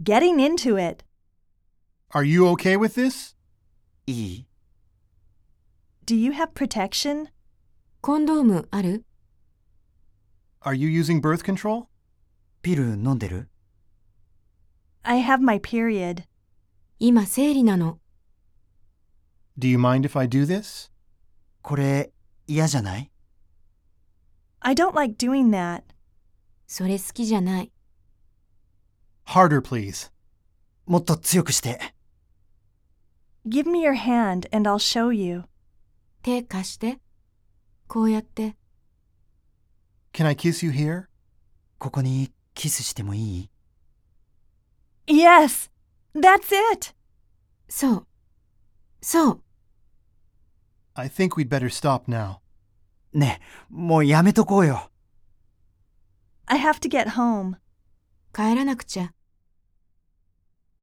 getting into it. Are you okay with this? いい？ Do you have protection? コンドームある？ Are you using birth control? ピル飲んでる？ I have my period. 今生理なの。 Do you mind if I do this? これ嫌じゃない？ I don't like doing that. それ好きじゃない。 Harder, please. もっと強くして。 Give me your hand and I'll show you. 手貸して。こうやって。 Can I kiss you here? ここにキスしてもいい？ Yes! That's it! そう。そう。 I think we'd better stop now. ねえ、もうやめとこうよ。 I have to get home. 帰らなくちゃ。